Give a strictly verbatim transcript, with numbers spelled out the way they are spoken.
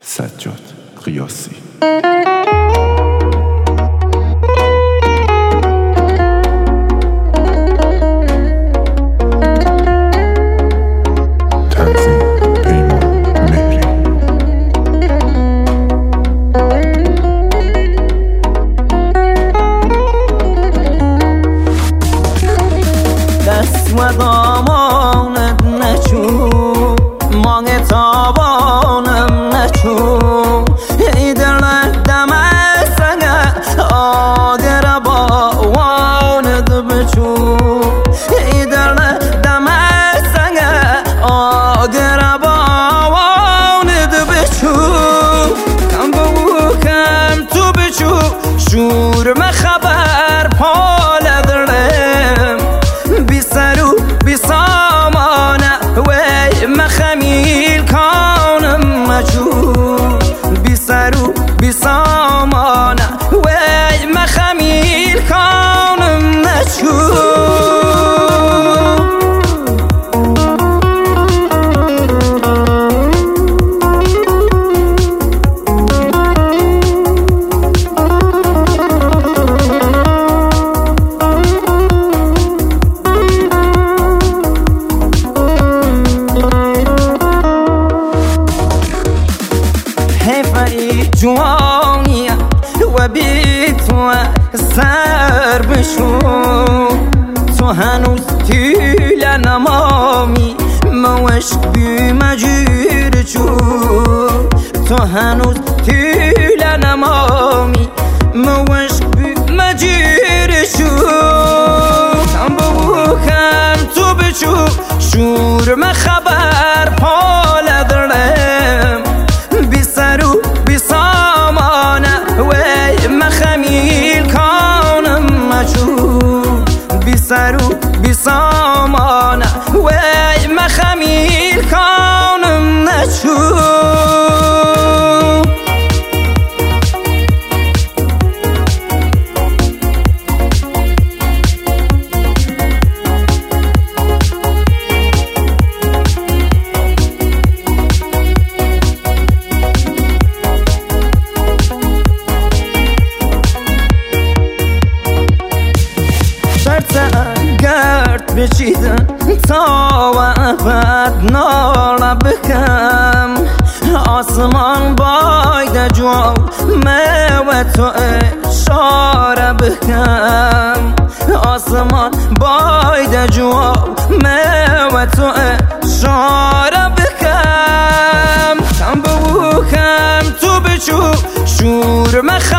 سجاد قیاسی. و دامانت نچو مانگ تابانم نچو ای دل دم سنگ آگر باوانت بچو ای دل دم سنگ آگر باوانت بچو کم بو کم تو بچو شور مخبر پال درم بی سرو بی سامانه وی مخمیل کانم مجو بی سرو بی سامانه وی مخمیل کانم مجو جوانی و بی تو سر بشو تو هنوز تیل نمامی موشک بی مجیر چو تو هنوز تیل نمامی موشک بی مجیر چو کم بو کم تو بچو شور مخبر پال درم بی سرو بی سامانه وی مخمیل کانم مجو بی سرو بی سامانه وی مخمیل کانم نچو گرد بچیدن تا و ابد ناله بکم آسمان باید جو و تو اشاره بکم آسمان باید جو و تو اشاره بکم کم بو کم تو بچو شور مخ